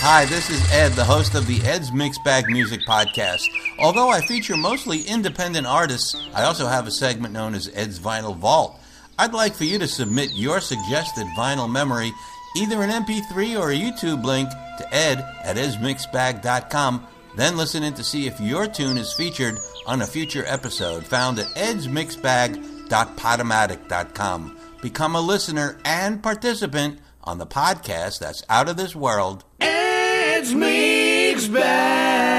Hi, this is Ed, the host of the Ed's Mixed Bag Music Podcast. Although I feature mostly independent artists, I also have a segment known as Ed's Vinyl Vault. I'd like for you to submit your suggested vinyl memory, either an MP3 or a YouTube link, to ed@edsmixbag.com. Then listen in to see if your tune is featured on a future episode, found at edsmixbag.podomatic.com. Become a listener and participant on the podcast that's out of this world. Ed's Mixed Bag.